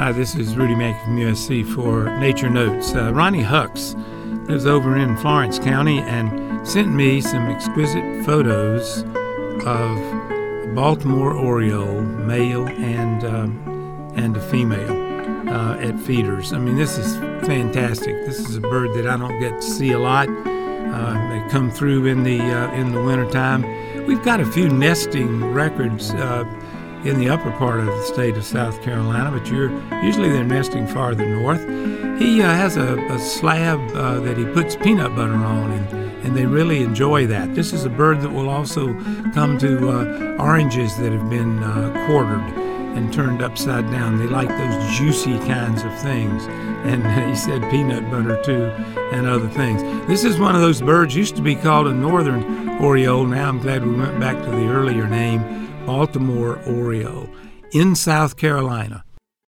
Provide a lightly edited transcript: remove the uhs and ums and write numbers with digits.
Hi, this is Rudy Mackey from USC for Nature Notes. Ronnie Hucks lives over in Florence County and sent me some exquisite photos of a Baltimore oriole, male and a female, at feeders. I mean, this is fantastic. This is a bird that I don't get to see a lot. They come through in the wintertime. We've got a few nesting records in the upper part of the state of South Carolina, but usually they're nesting farther north. He has a slab that he puts peanut butter on, and they really enjoy that. This is a bird that will also come to oranges that have been quartered and turned upside down. They like those juicy kinds of things. And he said peanut butter too, and other things. This is one of those birds, used to be called a northern oriole. Now I'm glad we went back to the earlier name, Baltimore oriole, in South Carolina.